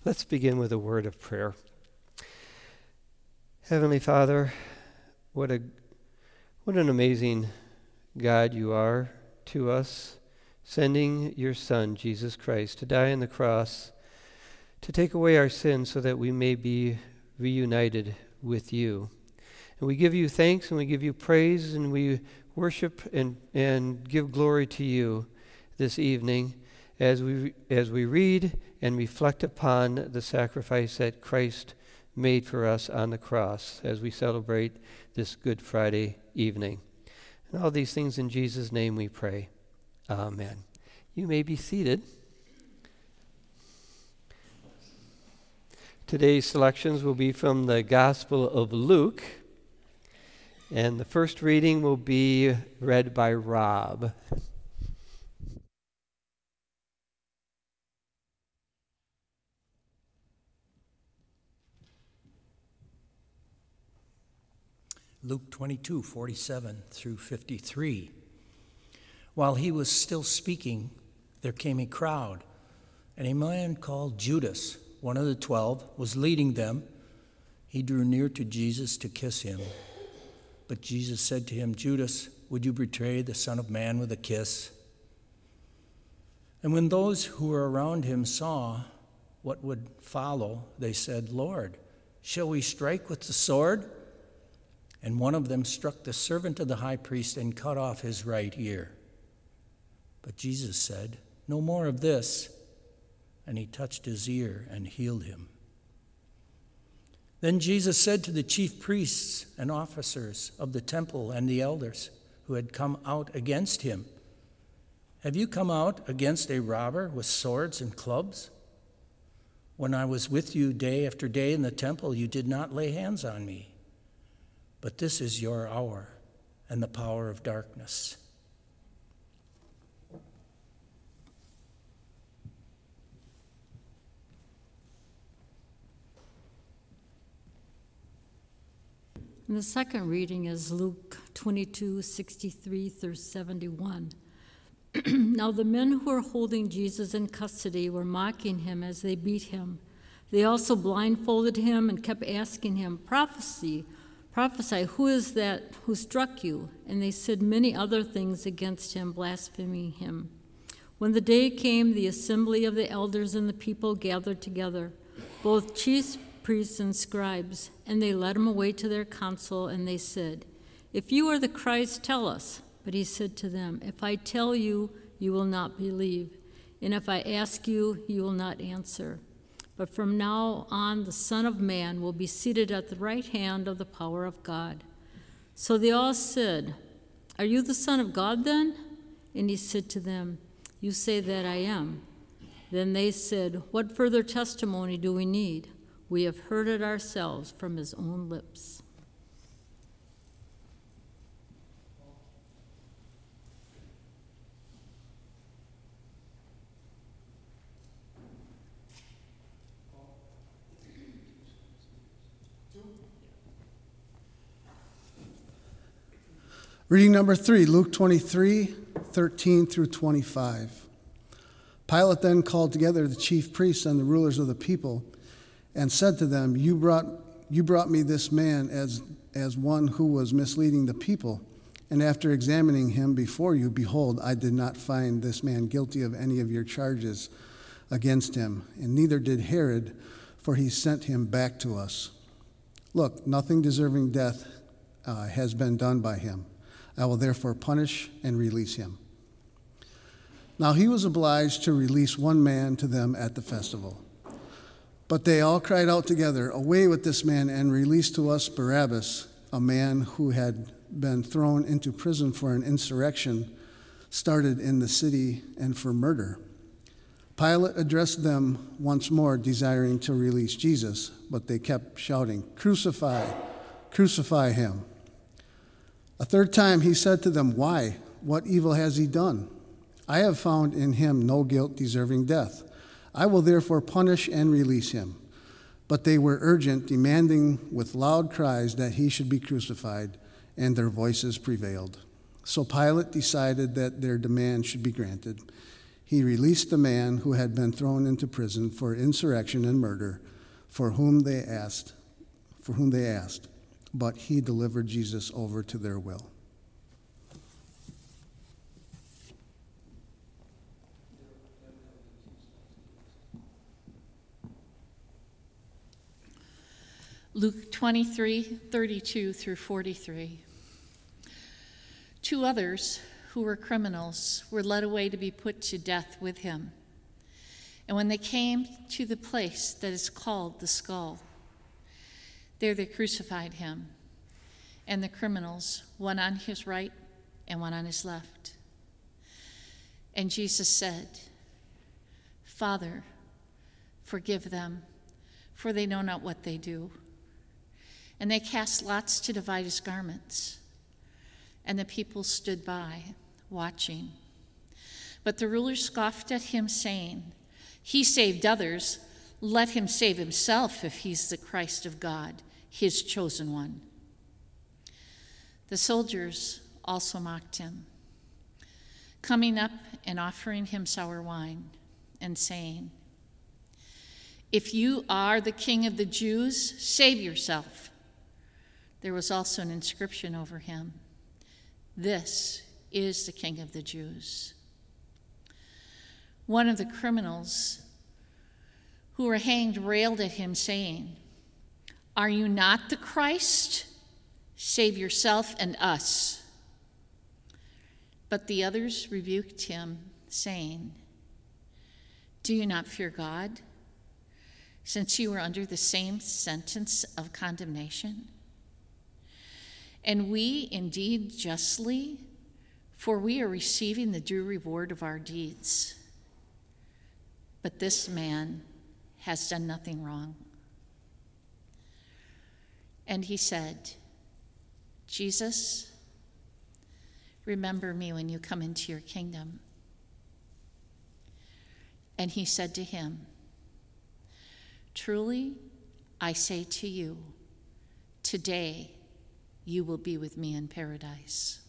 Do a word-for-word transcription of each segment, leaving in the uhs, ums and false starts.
Let's begin with a word of prayer. Heavenly Father, what a what an amazing God you are to us, sending your Son, Jesus Christ, to die on the cross, to take away our sins so that we may be reunited with you. And we give you thanks and we give you praise and we worship and, and give glory to you this evening as we as we read and reflect upon the sacrifice that Christ made for us on the cross as we celebrate this Good Friday evening. And all these things in Jesus' name we pray. Amen. You may be seated. Today's selections will be from the Gospel of Luke, and the first reading will be read by Rob. Luke twenty-two, forty-seven through fifty-three. While he was still speaking, there came a crowd, and a man called Judas, one of the twelve, was leading them. He drew near to Jesus to kiss him. But Jesus said to him, "Judas, would you betray the Son of Man with a kiss?" And when those who were around him saw what would follow, they said, "Lord, shall we strike with the sword?" And one of them struck the servant of the high priest and cut off his right ear. But Jesus said, "No more of this." And he touched his ear and healed him. Then Jesus said to the chief priests and officers of the temple and the elders who had come out against him, "Have you come out against a robber with swords and clubs? When I was with you day after day in the temple, you did not lay hands on me. But this is your hour and the power of darkness." And the second reading is Luke twenty-two, sixty-three through seventy-one. Now the men who were holding Jesus in custody were mocking him as they beat him. They also blindfolded him and kept asking him, "Prophesy, prophesy, who is that who struck you?" And they said many other things against him, blaspheming him. When the day came, the assembly of the elders and the people gathered together, both chief priests and scribes, and they led him away to their council, and they said, "If you are the Christ, tell us." But he said to them, "If I tell you, you will not believe, and if I ask you, you will not answer. But from now on, the Son of Man will be seated at the right hand of the power of God." So they all said, "Are you the Son of God then?" And he said to them, "You say that I am." Then they said, "What further testimony do we need? We have heard it ourselves from his own lips." Reading number three, Luke twenty-three, thirteen through twenty-five. Pilate then called together the chief priests and the rulers of the people and said to them, You brought you brought me this man as, as one who was misleading the people. And after examining him before you, behold, I did not find this man guilty of any of your charges against him, and neither did Herod, for he sent him back to us. Look, nothing deserving death uh, has been done by him. I will therefore punish and release him. Now he was obliged to release one man to them at the festival. But they all cried out together, Away with this man, and release to us Barabbas, a man who had been thrown into prison for an insurrection started in the city and for murder. Pilate addressed them once more, desiring to release Jesus, but they kept shouting, Crucify, crucify him. A third time he said to them, Why? What evil has he done? I have found in him no guilt deserving death. I will therefore punish and release him. But they were urgent, demanding with loud cries that he should be crucified, and their voices prevailed. So Pilate decided that their demand should be granted. he released the man who had been thrown into prison for insurrection and murder, for whom they asked, for whom they asked, but he delivered Jesus over to their will. Luke twenty-three, thirty-two through forty-three. Two others who were criminals were led away to be put to death with him. And when they came to the place that is called the Skull, there they crucified him, and the criminals, one on his right and one on his left. And Jesus said, "Father, forgive them, for they know not what they do." And they cast lots to divide his garments. And the people stood by, watching. But the rulers scoffed at him, saying, "He saved others. Let him save himself if he's the Christ of God, his chosen one." The soldiers also mocked him, coming up and offering him sour wine, and saying, "If you are the King of the Jews, save yourself." There was also an inscription over him, "This is the King of the Jews." One of the criminals who were hanged railed at him, saying, "Are you not the Christ? Save yourself and us." But the others rebuked him, saying, "Do you not fear God, since you are under the same sentence of condemnation? And we indeed justly, for we are receiving the due reward of our deeds. But this man has done nothing wrong." And he said, "Jesus, remember me when you come into your kingdom." And he said to him, "Truly, I say to you, today you will be with me in paradise."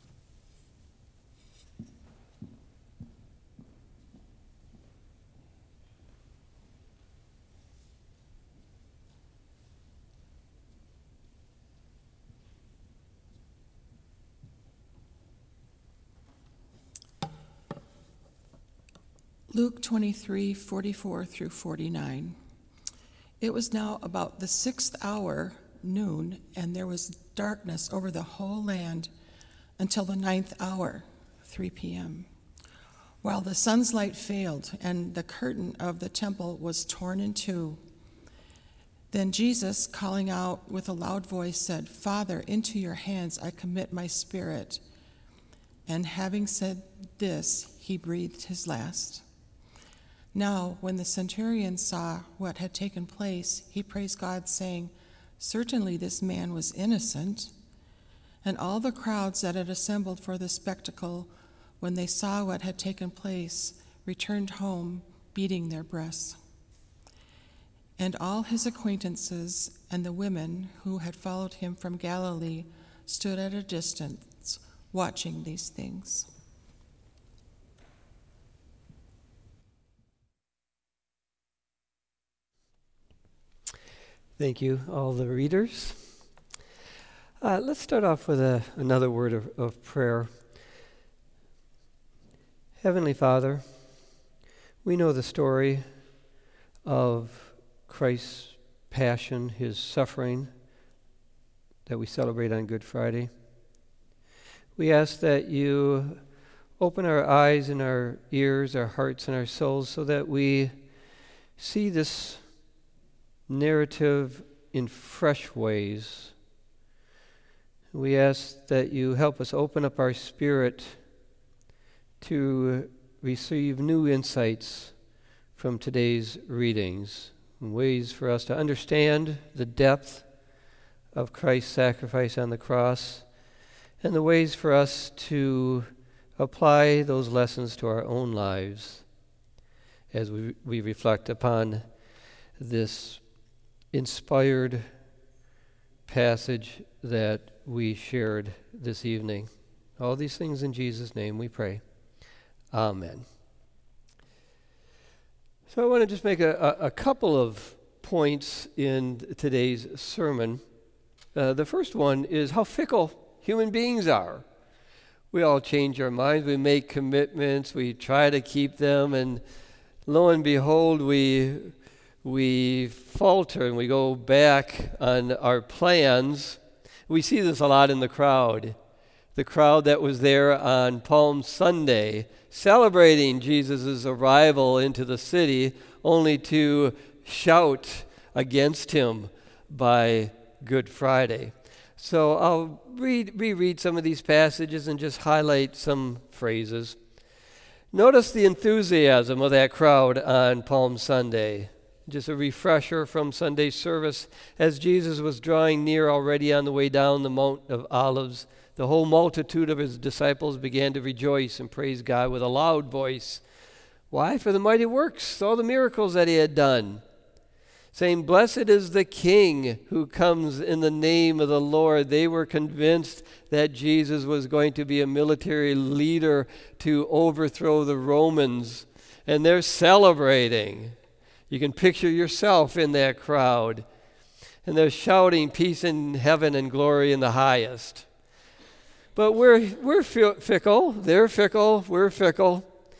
Luke twenty-three, forty-four through forty-nine. It was now about the sixth hour, noon, and there was darkness over the whole land until the ninth hour, three p.m., while the sun's light failed and the curtain of the temple was torn in two. Then Jesus, calling out with a loud voice, said, "Father, into your hands I commit my spirit." And having said this, he breathed his last. Now, when the centurion saw what had taken place, he praised God, saying, "Certainly this man was innocent." And all the crowds that had assembled for the spectacle, when they saw what had taken place, returned home, beating their breasts. And all his acquaintances and the women who had followed him from Galilee stood at a distance, watching these things. Thank you, all the readers. Uh, let's start off with a, another word of, of prayer. Heavenly Father, we know the story of Christ's passion, his suffering that we celebrate on Good Friday. We ask that you open our eyes and our ears, our hearts and our souls, so that we see this narrative in fresh ways. We ask that you help us open up our spirit to receive new insights from today's readings, ways for us to understand the depth of Christ's sacrifice on the cross, and the ways for us to apply those lessons to our own lives as we, we reflect upon this inspired passage that we shared this evening. All these things in Jesus' name we pray. Amen. So I want to just make a, a, a couple of points in today's sermon. Uh, the first one is how fickle human beings are. We all change our minds. We make commitments. We try to keep them. And lo and behold, we, we falter and we go back on our plans. We see this a lot in the crowd. The crowd that was there on Palm Sunday, celebrating Jesus' arrival into the city, only to shout against him by Good Friday. So I'll read, reread some of these passages and just highlight some phrases. Notice the enthusiasm of that crowd on Palm Sunday. Just a refresher from Sunday service. As Jesus was drawing near already on the way down the Mount of Olives, the whole multitude of his disciples began to rejoice and praise God with a loud voice. Why? For the mighty works, all the miracles that he had done, saying, "Blessed is the King who comes in the name of the Lord." They were convinced that Jesus was going to be a military leader to overthrow the Romans, and they're celebrating. You can picture yourself in that crowd, and they're shouting peace in heaven and glory in the highest. But we're we're fickle. They're fickle. We're fickle.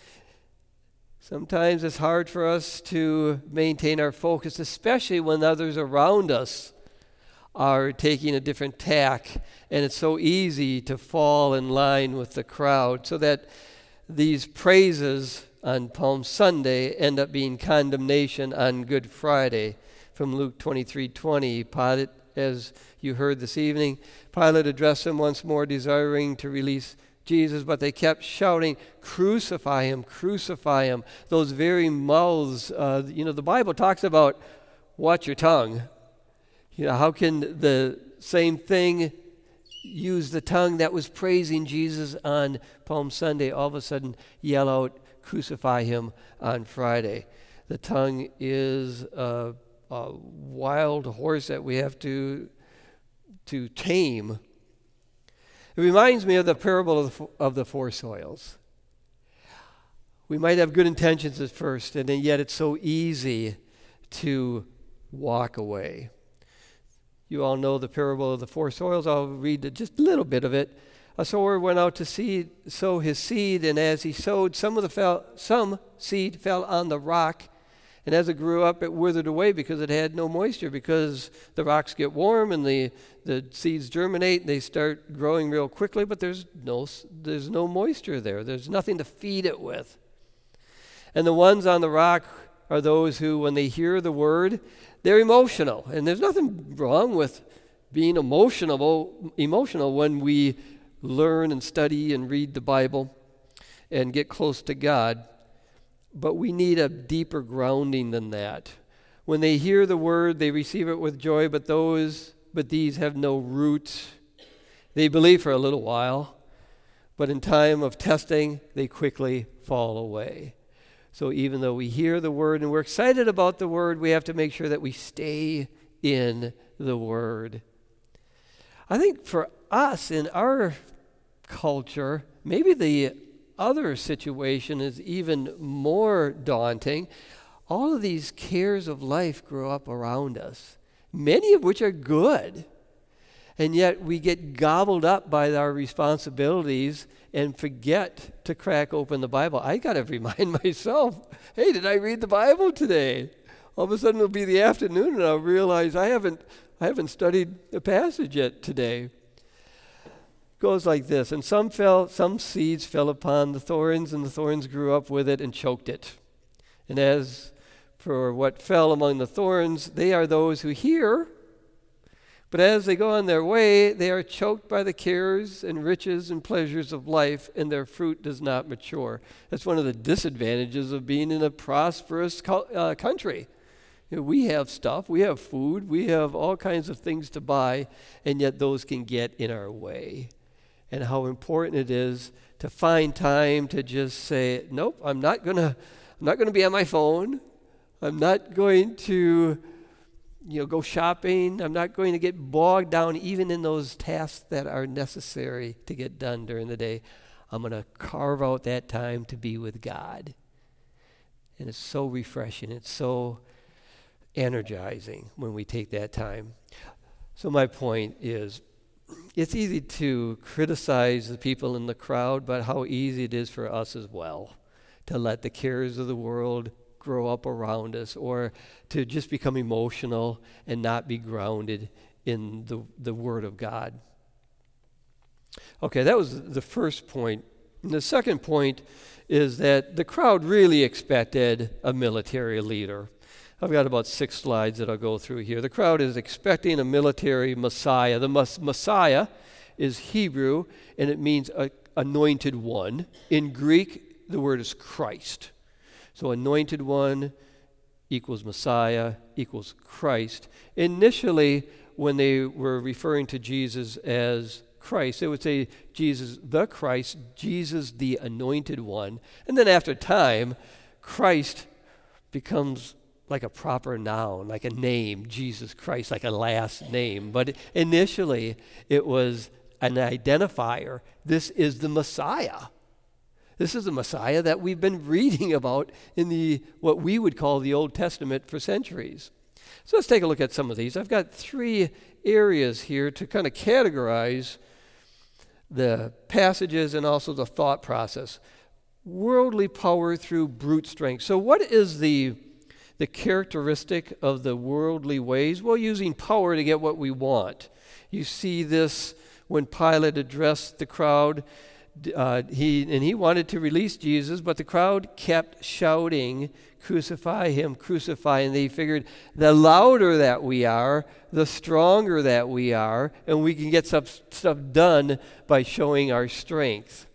Sometimes it's hard for us to maintain our focus, especially when others around us are taking a different tack, and it's so easy to fall in line with the crowd, so that these praises on Palm Sunday end up being condemnation on Good Friday. From Luke twenty-three twenty, Pilate, as you heard this evening, Pilate addressed them once more, desiring to release Jesus, but they kept shouting, "Crucify him, crucify him." Those very mouths, uh, you know, the Bible talks about watch your tongue. You know, how can the same thing use the tongue that was praising Jesus on Palm Sunday, all of a sudden yell out, "Crucify him" on Friday? The tongue is a, a wild horse that we have to, to tame. It reminds me of the parable of the, of the four soils. We might have good intentions at first, and yet it's so easy to walk away. You all know the parable of the four soils. I'll read just a little bit of it. A sower went out to seed, sow his seed, and as he sowed, some of the fell, some seed fell on the rock, and as it grew up, it withered away because it had no moisture, because the rocks get warm and the, the seeds germinate and they start growing real quickly, but there's no, there's no moisture there. There's nothing to feed it with. And the ones on the rock are those who, when they hear the word, they're emotional. And there's nothing wrong with being emotional, emotional when we learn and study and read the Bible and get close to God. But we need a deeper grounding than that. When they hear the word, they receive it with joy, but those, but these have no roots. They believe for a little while, but in time of testing, they quickly fall away. So even though we hear the word and we're excited about the word, we have to make sure that we stay in the word. I think for us in our culture, maybe the other situation is even more daunting. All of these cares of life grow up around us, many of which are good. And yet we get gobbled up by our responsibilities and forget to crack open the Bible. I got to remind myself, hey, did I read the Bible today? All of a sudden it'll be the afternoon and I'll realize I haven't I haven't studied the passage yet today. Goes like this, and some fell, some seeds fell upon the thorns, and the thorns grew up with it and choked it. And as for what fell among the thorns, they are those who hear, but as they go on their way, they are choked by the cares and riches and pleasures of life, and their fruit does not mature. That's one of the disadvantages of being in a prosperous co- uh, country. You know, we have stuff, we have food, we have all kinds of things to buy, and yet those can get in our way. And how important it is to find time to just say, nope, I'm not gonna, I'm not gonna be on my phone. I'm not going to, you know, go shopping. I'm not going to get bogged down even in those tasks that are necessary to get done during the day. I'm gonna carve out that time to be with God. And it's so refreshing. It's so energizing when we take that time. So my point is, it's easy to criticize the people in the crowd, but how easy it is for us as well to let the cares of the world grow up around us, or to just become emotional and not be grounded in the, the Word of God. Okay, that was the first point. And the second point is that the crowd really expected a military leader. I've got about six slides that I'll go through here. The crowd is expecting a military Messiah. The mas- Messiah is Hebrew, and it means a, anointed one. In Greek, the word is Christ. So anointed one equals Messiah equals Christ. Initially, when they were referring to Jesus as Christ, they would say Jesus the Christ, Jesus the anointed one. And then after time, Christ becomes like a proper noun, like a name, Jesus Christ, like a last name. But initially, it was an identifier. This is the Messiah. This is the Messiah that we've been reading about in the what we would call the Old Testament for centuries. So let's take a look at some of these. I've got three areas here to kind of categorize the passages and also the thought process. Worldly power through brute strength. So what is the, the characteristic of the worldly ways? Well, using power to get what we want. You see this when Pilate addressed the crowd. Uh, he and he wanted to release Jesus, but the crowd kept shouting, "Crucify him, crucify." And they figured the louder that we are, the stronger that we are, and we can get some stuff done by showing our strength.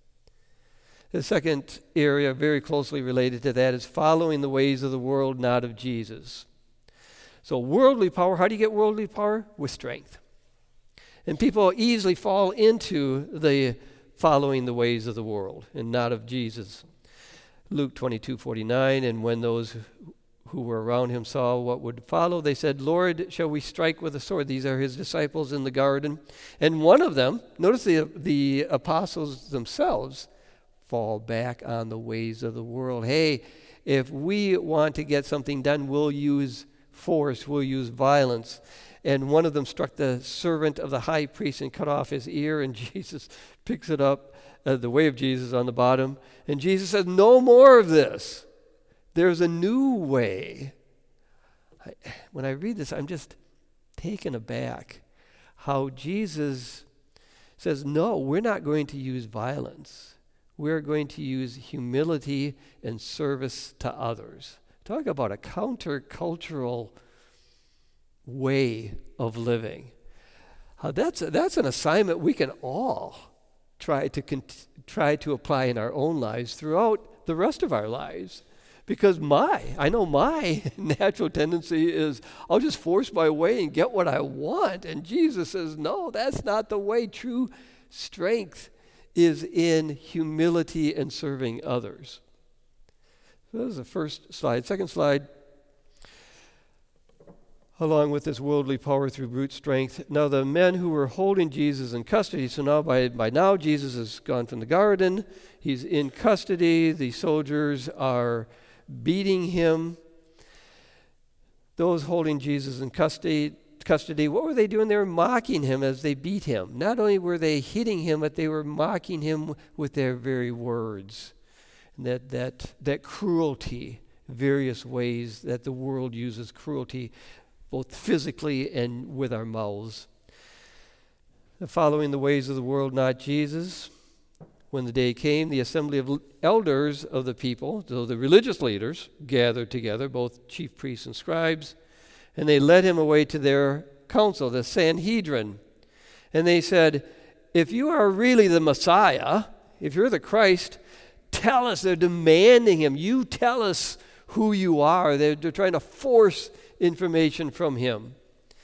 The second area very closely related to that is following the ways of the world, not of Jesus. So worldly power, how do you get worldly power? With strength. And people easily fall into the following the ways of the world and not of Jesus. Luke twenty-two forty-nine, and when those who were around him saw what would follow, they said, "Lord, shall we strike with a sword?" These are his disciples in the garden. And one of them, notice the, the apostles themselves, fall back on the ways of the world. Hey, if we want to get something done, we'll use force, we'll use violence. And one of them struck the servant of the high priest and cut off his ear, and Jesus picks it up, uh, the way of Jesus on the bottom. And Jesus says, "No more of this. There's a new way." I, when I read this, I'm just taken aback how Jesus says, no, we're not going to use violence. We're going to use humility and service to others. Talk about a countercultural way of living. Uh, that's a, that's an assignment we can all try to cont- try to apply in our own lives throughout the rest of our lives. Because my, I know my natural tendency is I'll just force my way and get what I want. And Jesus says, no, that's not the way. True strength is in humility and serving others. So that was the first slide. Second slide. Along with this worldly power through brute strength. Now the men who were holding Jesus in custody, so now by, by now Jesus has gone from the garden, he's in custody, the soldiers are beating him. Those holding Jesus in custody, custody, what were they doing? They were mocking him as they beat him. Not only were they hitting him, but they were mocking him with their very words. And that, that, that cruelty, various ways that the world uses cruelty, both physically and with our mouths. Following the ways of the world, not Jesus. When the day came, the assembly of elders of the people, so the religious leaders, gathered together, both chief priests and scribes, and they led him away to their council, the Sanhedrin. And they said, if you are really the Messiah, if you're the Christ, tell us. They're demanding him. You tell us who you are. They're, they're trying to force information from him.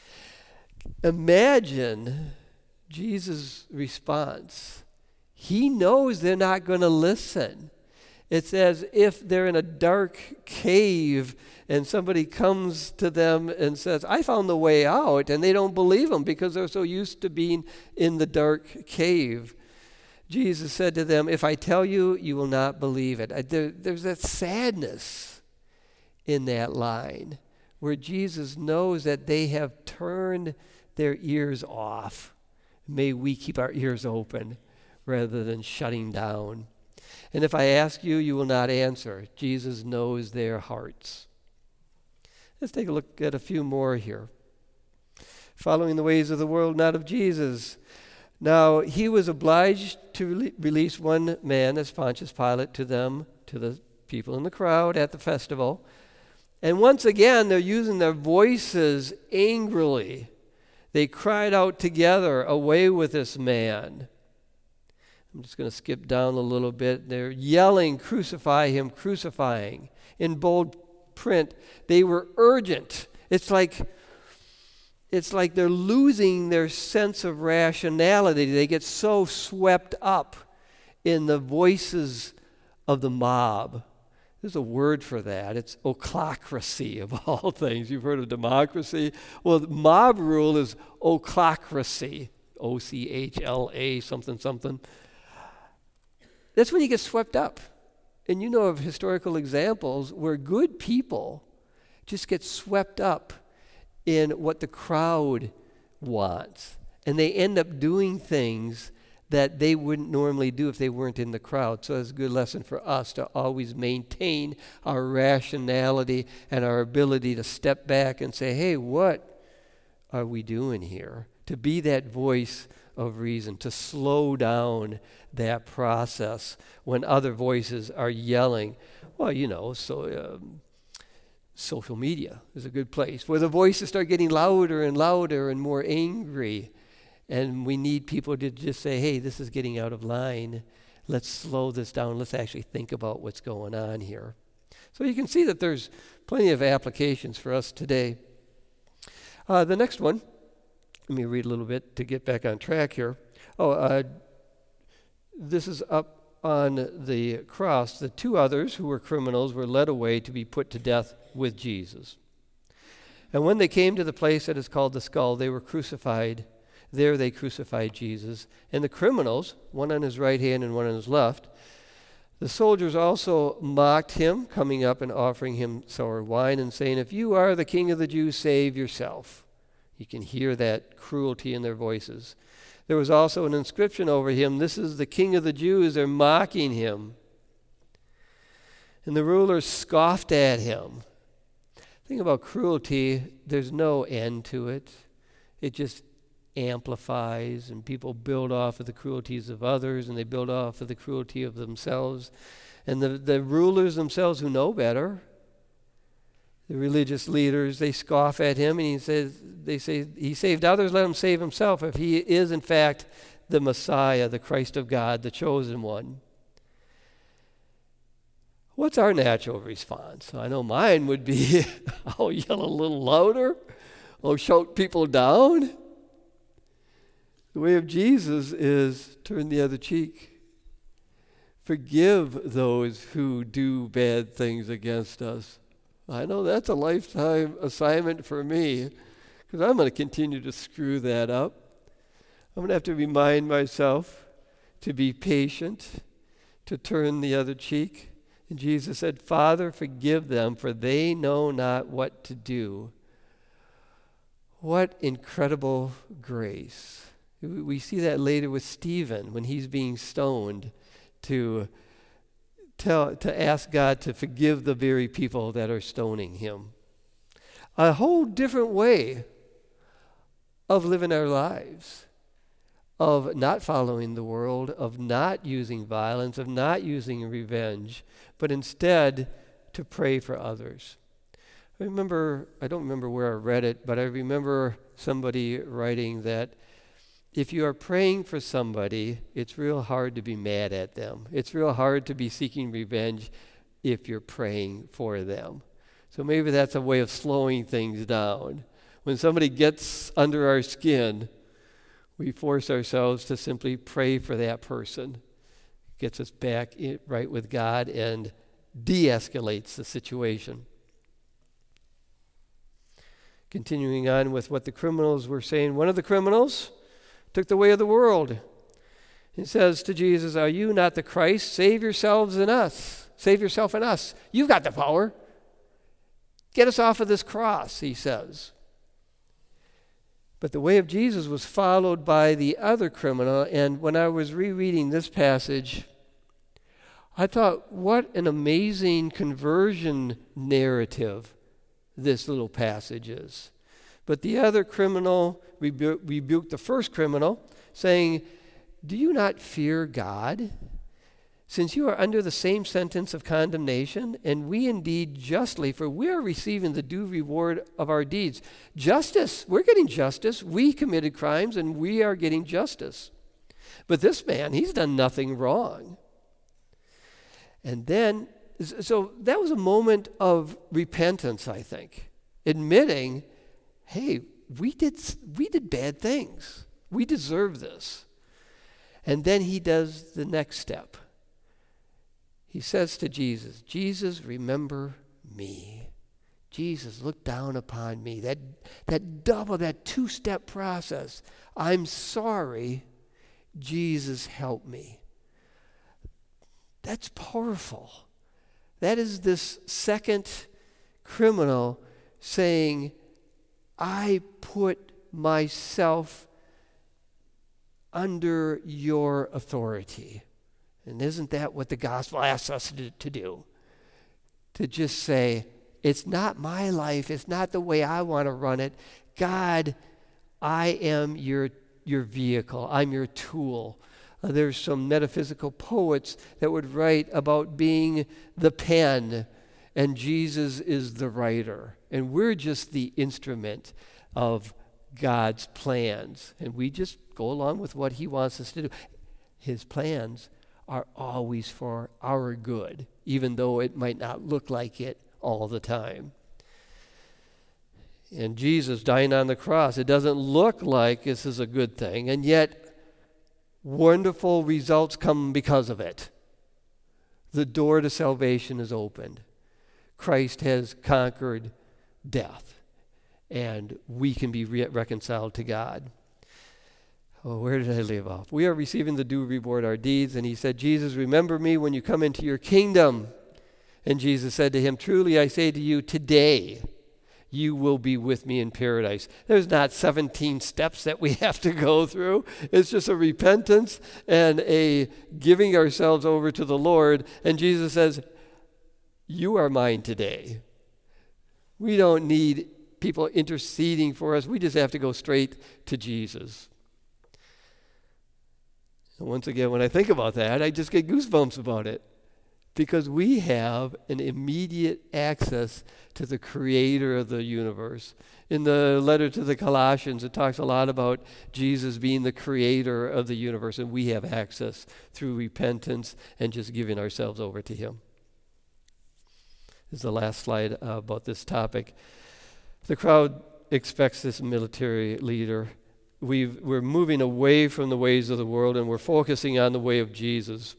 Imagine Jesus' response. He knows they're not going to listen. It's as if they're in a dark cave and somebody comes to them and says, I found the way out, and they don't believe him because they're so used to being in the dark cave. Jesus said to them, if I tell you, you will not believe it. I, there, there's that sadness in that line where Jesus knows that they have turned their ears off. May we keep our ears open rather than shutting down. And if I ask you, you will not answer. Jesus knows their hearts. Let's take a look at a few more here. Following the ways of the world, not of Jesus. Now, he was obliged to re- release one man as Pontius Pilate to them, to the people in the crowd at the festival. And once again, they're using their voices angrily. They cried out together, away with this man. I'm just going to skip down a little bit. They're yelling, crucify him, crucifying. In bold print, they were urgent. It's like It's like they're losing their sense of rationality. They get so swept up in the voices of the mob. There's a word for that. It's ochlocracy, of all things. You've heard of democracy. Well, mob rule is ochlocracy. O C H L A something something. That's when you get swept up. And you know of historical examples where good people just get swept up in what the crowd wants. And they end up doing things that they wouldn't normally do if they weren't in the crowd. So it's a good lesson for us to always maintain our rationality and our ability to step back and say, hey, what are we doing here? To be that voice of reason, to slow down that process when other voices are yelling. Well, you know, so... Um, Social media is a good place where the voices start getting louder and louder and more angry. And we need people to just say, hey, this is getting out of line. Let's slow this down. Let's actually think about what's going on here. So you can see that there's plenty of applications for us today. Uh, the next one, let me read a little bit to get back on track here. Oh, uh, this is up on the cross. The two others who were criminals were led away to be put to death with Jesus. And when they came to the place that is called the Skull, they were crucified. There they crucified Jesus. And the criminals, one on his right hand and one on his left, the soldiers also mocked him, coming up and offering him sour wine and saying, if you are the king of the Jews, save yourself. You can hear that cruelty in their voices. There was also an inscription over him, this is the king of the Jews. They're mocking him. And the rulers scoffed at him. The thing about cruelty, there's no end to it. It just amplifies, and people build off of the cruelties of others, and they build off of the cruelty of themselves. And the, the rulers themselves who know better, the religious leaders, they scoff at him, and he says, they say, he saved others, let him save himself if he is in fact the Messiah, the Christ of God, the chosen one. What's our natural response? I know mine would be, I'll yell a little louder, I'll shout people down. The way of Jesus is turn the other cheek. Forgive those who do bad things against us. I know that's a lifetime assignment for me, because I'm going to continue to screw that up. I'm going to have to remind myself to be patient, to turn the other cheek. And Jesus said, Father, forgive them, for they know not what to do. What incredible grace. We see that later with Stephen when he's being stoned to tell, to ask God to forgive the very people that are stoning him. A whole different way of living our lives, of not following the world, of not using violence, of not using revenge, but instead to pray for others. I remember, I don't remember where I read it, but I remember somebody writing that if you are praying for somebody, it's real hard to be mad at them. It's real hard to be seeking revenge if you're praying for them. So maybe that's a way of slowing things down. When somebody gets under our skin, we force ourselves to simply pray for that person. It gets us back in, right with God and de-escalates the situation. Continuing on with what the criminals were saying, one of the criminals took the way of the world He says to Jesus, "Are you not the Christ? Save yourselves in us. Save yourself in us. You've got the power. Get us off of this cross," he says. But the way of Jesus was followed by the other criminal, and when I was rereading this passage, I thought, what an amazing conversion narrative this little passage is. But the other criminal rebu- rebuked the first criminal, saying, "Do you not fear God, since you are under the same sentence of condemnation, and we indeed justly, for we are receiving the due reward of our deeds." Justice, we're getting justice. We committed crimes, and we are getting justice. But this man, he's done nothing wrong. And then, so that was a moment of repentance, I think, admitting, hey, we did we did bad things. We deserve this. And then he does the next step. He says to Jesus, "Jesus, remember me. Jesus, look down upon me." That, that double, that two-step process. I'm sorry. Jesus, help me. That's powerful. That is this second criminal saying, I put myself under your authority. And isn't that what the gospel asks us to, to do? To just say, it's not my life, it's not the way I want to run it. God, I am your, your vehicle, I'm your tool. Uh, there's some metaphysical poets that would write about being the pen, and Jesus is the writer. And we're just the instrument of God's plans. And we just go along with what he wants us to do. His plans are always for our good, even though it might not look like it all the time. And Jesus dying on the cross, it doesn't look like this is a good thing, and yet wonderful results come because of it. The door to salvation is opened. Christ has conquered death, and we can be re- reconciled to God. Oh, where did I leave off? We are receiving the due reward our deeds, and he said, Jesus, remember me when you come into your kingdom. And Jesus said to him, truly I say to you, today you will be with me in paradise. There's not seventeen steps that we have to go through. It's just a repentance and a giving ourselves over to the Lord. And Jesus says, you are mine today. We don't need people interceding for us. We just have to go straight to Jesus. And once again, when I think about that, I just get goosebumps about it. Because we have an immediate access to the creator of the universe. In the letter to the Colossians, it talks a lot about Jesus being the creator of the universe, and we have access through repentance and just giving ourselves over to him. This is the last slide uh, about this topic. The crowd expects this military leader. We've, we're moving away from the ways of the world, and we're focusing on the way of Jesus.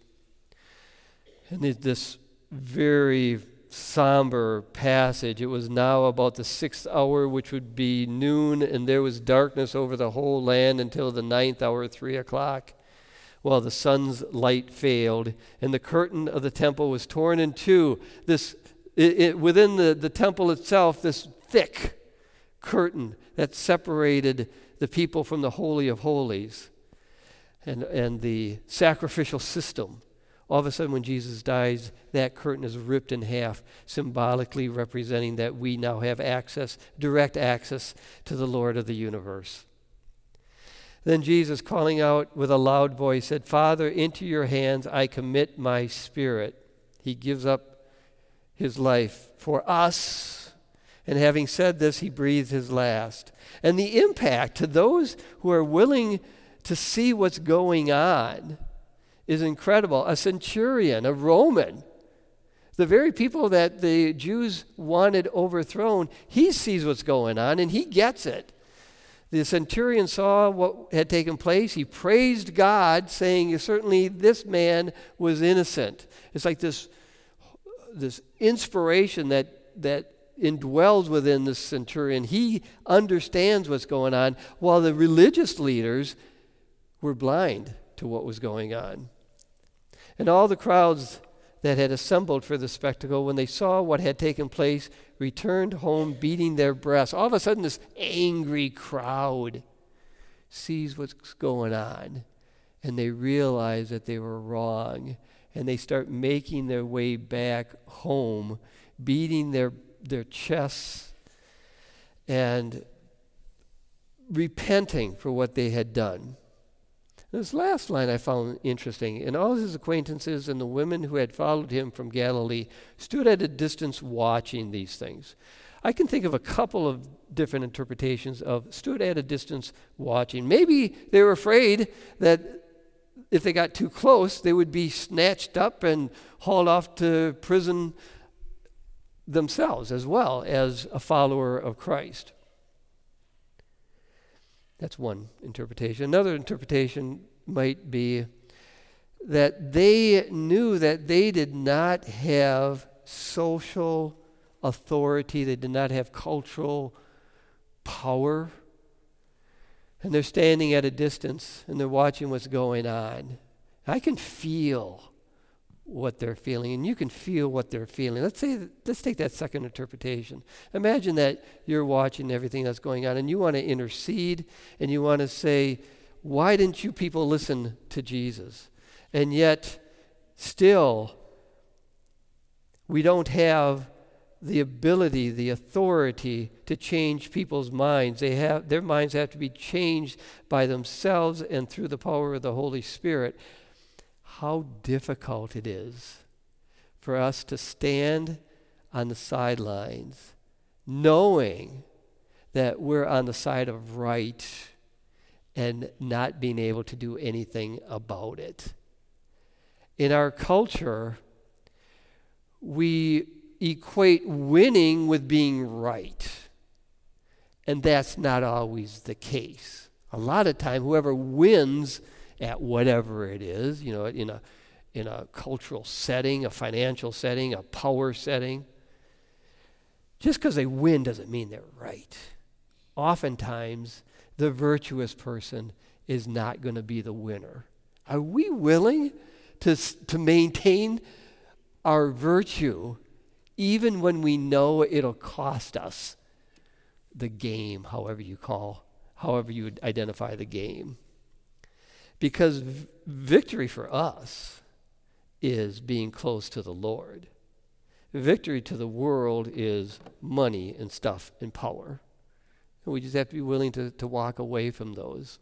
And this very somber passage, it was now about the sixth hour, which would be noon, and there was darkness over the whole land until the ninth hour, three o'clock, while the sun's light failed, and the curtain of the temple was torn in two. This, it, it, within the, the temple itself, this thick curtain that separated the people from the Holy of Holies and, and the sacrificial system. All of a sudden, when Jesus dies, that curtain is ripped in half, symbolically representing that we now have access, direct access to the Lord of the universe. Then Jesus, calling out with a loud voice, said, Father, into your hands I commit my spirit. He gives up his life for us. And having said this, he breathed his last. And the impact to those who are willing to see what's going on is incredible. A centurion, a Roman, the very people that the Jews wanted overthrown, he sees what's going on and he gets it. The centurion saw what had taken place. He praised God, saying, certainly this man was innocent. It's like this, this inspiration that, that indwells within this centurion. He understands what's going on, while the religious leaders were blind to what was going on. And all the crowds that had assembled for the spectacle, when they saw what had taken place, returned home beating their breasts. All of a sudden, this angry crowd sees what's going on, and they realize that they were wrong, and they start making their way back home, beating their, their chests and repenting for what they had done. This last line I found interesting. And all his acquaintances and the women who had followed him from Galilee stood at a distance watching these things. I can think of a couple of different interpretations of stood at a distance watching. Maybe they were afraid that if they got too close, they would be snatched up and hauled off to prison themselves as well as a follower of Christ. That's one interpretation. Another interpretation might be that they knew that they did not have social authority, they did not have cultural power, and they're standing at a distance and they're watching what's going on. I can feel what they're feeling, and you can feel what they're feeling. Let's say, let's take that second interpretation. Imagine that you're watching everything that's going on, and you want to intercede, and you want to say, why didn't you people listen to Jesus? And yet, still, we don't have the ability, the authority to change people's minds. They have, their minds have to be changed by themselves and through the power of the Holy Spirit. How difficult it is for us to stand on the sidelines knowing that we're on the side of right and not being able to do anything about it. In our culture, we equate winning with being right, and that's not always the case. A lot of time, whoever wins at whatever it is, you know, in a in a cultural setting, a financial setting, a power setting, just because they win doesn't mean they're right. Oftentimes, the virtuous person is not going to be the winner. Are we willing to to maintain our virtue even when we know it'll cost us the game, however you call, however you would identify the game? Because v- victory for us is being close to the Lord. Victory to the world is money and stuff and power. And we just have to be willing to, to walk away from those.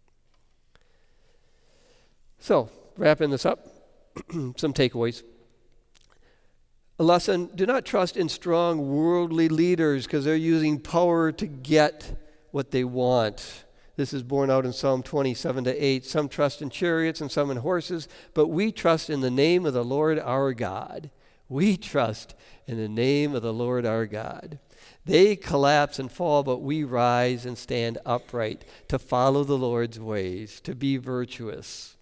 So, wrapping this up, some takeaways. A lesson, do not trust in strong worldly leaders because they're using power to get what they want. This is borne out in Psalm twenty-seven to eight. Some trust in chariots and some in horses, but we trust in the name of the Lord our God. We trust in the name of the Lord our God. They collapse and fall, but we rise and stand upright to follow the Lord's ways, to be virtuous.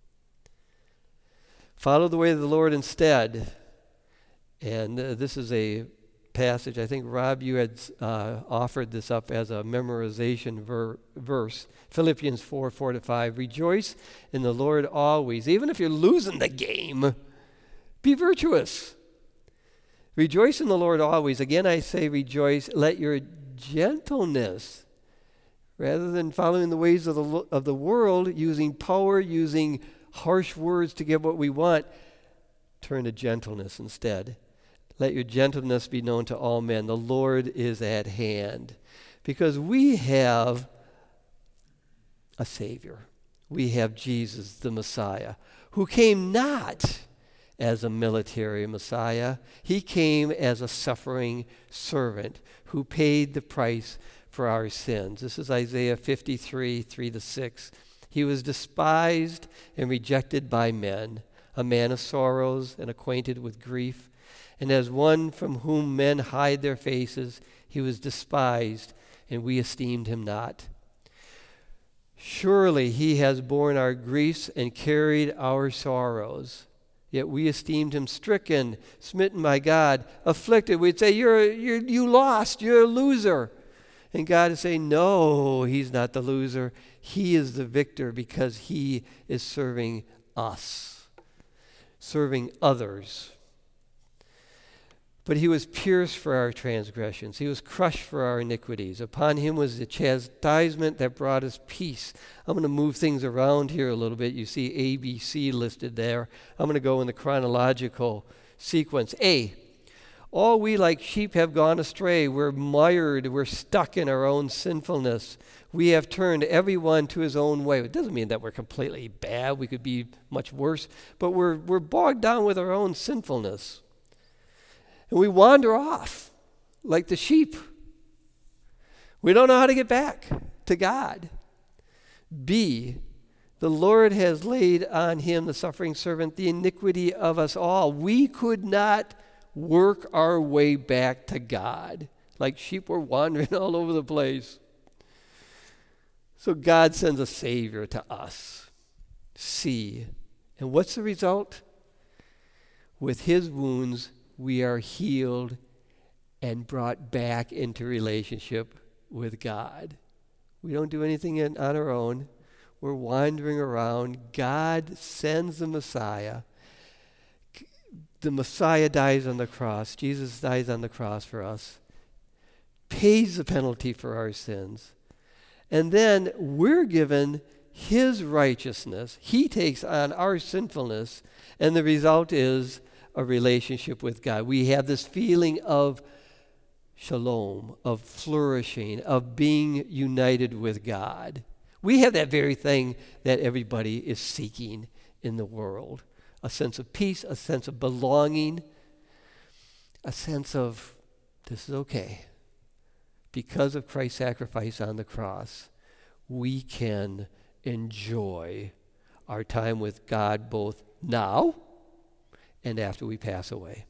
Follow the way of the Lord instead. And uh, this is a passage, I think, Rob, you had uh, offered this up as a memorization ver- verse. Philippians four, four to five. Rejoice in the Lord always. Even if you're losing the game, be virtuous. Rejoice in the Lord always. Again, I say rejoice. Let your gentleness, rather than following the ways of the, of the world, using power, using harsh words to get what we want, turn to gentleness instead. Let your gentleness be known to all men. The Lord is at hand. Because we have a Savior. We have Jesus, the Messiah, who came not as a military Messiah. He came as a suffering servant who paid the price for our sins. This is Isaiah fifty-three, three to six. He was despised and rejected by men, a man of sorrows and acquainted with grief. And as one from whom men hide their faces, he was despised, and we esteemed him not. Surely he has borne our griefs and carried our sorrows. Yet we esteemed him stricken, smitten by God, afflicted. We'd say, you're, you're, you lost, you're a loser. And God is saying, no, he's not the loser. He is the victor because he is serving us, serving others. But he was pierced for our transgressions. He was crushed for our iniquities. Upon him was the chastisement that brought us peace. I'm going to move things around here a little bit. You see A, B, C listed there. I'm going to go in the chronological sequence. A, all we like sheep have gone astray. We're mired. We're stuck in our own sinfulness. We have turned everyone to his own way. It doesn't mean that we're completely bad. We could be much worse. But we're, we're bogged down with our own sinfulness. And we wander off like the sheep. We don't know how to get back to God. B, the Lord has laid on him, the suffering servant, the iniquity of us all. We could not work our way back to God. Like sheep were wandering all over the place. So God sends a Savior to us. C, and what's the result? With his wounds, we are healed and brought back into relationship with God. We don't do anything in, on our own. We're wandering around. God sends the Messiah. The Messiah dies on the cross. Jesus dies on the cross for us, pays the penalty for our sins. And then we're given his righteousness. He takes on our sinfulness, and the result is a relationship with God. We have this feeling of shalom, of flourishing, of being united with God. We have that very thing that everybody is seeking in the world. A sense of peace, a sense of belonging, a sense of this is okay. Because of Christ's sacrifice on the cross, we can enjoy our time with God both now and after we pass away.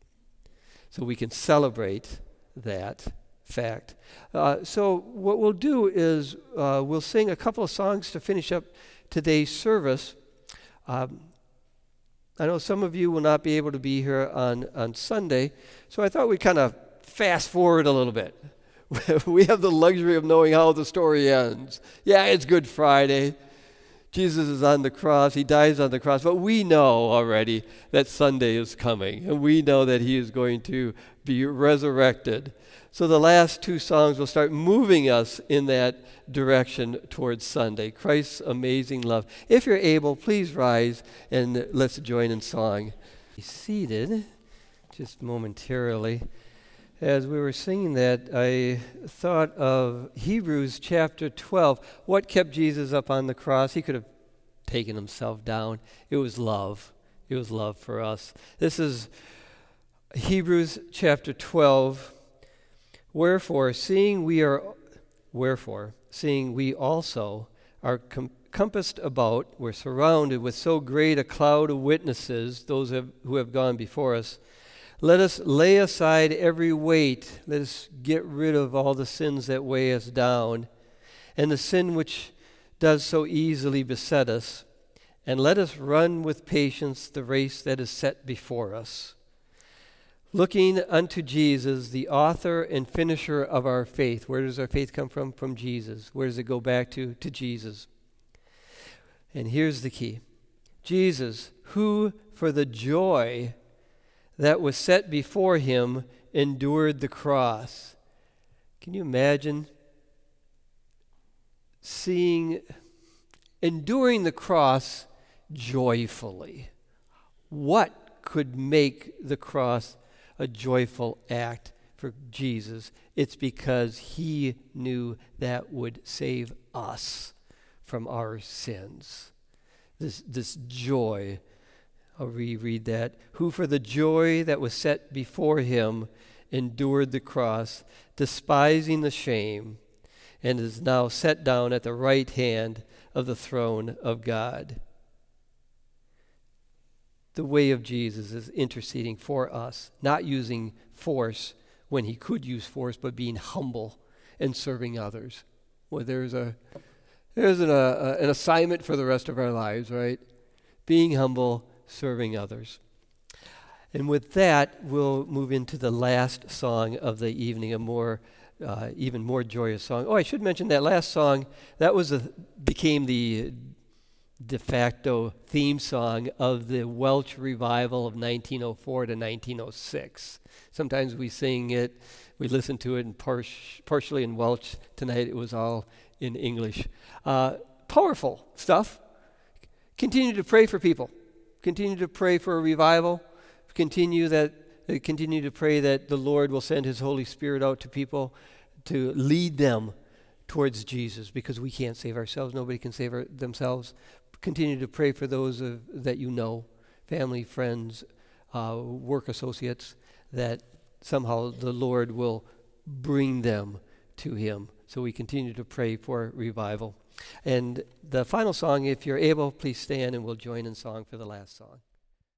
So we can celebrate that fact. Uh, so what we'll do is uh, we'll sing a couple of songs to finish up today's service. Um, I know some of you will not be able to be here on, on Sunday, so I thought we'd kind of fast forward a little bit. We have the luxury of knowing how the story ends. Yeah, it's Good Friday. Jesus is on the cross. He dies on the cross. But we know already that Sunday is coming. And we know that he is going to be resurrected. So the last two songs will start moving us in that direction towards Sunday. Christ's amazing love. If you're able, please rise and let's join in song. Be seated just momentarily. As we were singing that, I thought of Hebrews chapter twelve. What kept Jesus up on the cross? He could have taken himself down. It was love. It was love for us. This is Hebrews chapter twelve. Wherefore, seeing we are, wherefore, seeing we also are com- compassed about, we're surrounded with so great a cloud of witnesses, those have, who have gone before us, let us lay aside every weight. Let us get rid of all the sins that weigh us down, and the sin which does so easily beset us, and let us run with patience the race that is set before us, looking unto Jesus, the author and finisher of our faith. Where does our faith come from? From Jesus. Where does it go back to? To Jesus. And here's the key. Jesus, who for the joy that was set before him endured the cross. Can you imagine seeing, enduring the cross joyfully? What could make the cross a joyful act for Jesus? It's because he knew that would save us from our sins. This, this joy. I'll reread that. Who for the joy that was set before him endured the cross, despising the shame, and is now set down at the right hand of the throne of God. The way of Jesus is interceding for us, not using force when he could use force, but being humble and serving others. Well, there's a there's an, uh, an assignment for the rest of our lives, right? Being humble, serving others. And with that, we'll move into the last song of the evening, a more uh, even more joyous song. Oh, I should mention that last song. That was a, became the de facto theme song of the Welsh revival of nineteen oh four to nineteen oh six. Sometimes we sing it, we listen to it in par- partially in Welsh. Tonight it was all in English. Uh, powerful stuff. Continue to pray for people. Continue to pray for a revival. Continue that. Uh, continue to pray that the Lord will send His Holy Spirit out to people to lead them towards Jesus, because we can't save ourselves. Nobody can save our, themselves. Continue to pray for those of, that you know, family, friends, uh, work associates, that somehow the Lord will bring them to Him. So we continue to pray for revival. And the final song, if you're able, please stand and we'll join in song for the last song.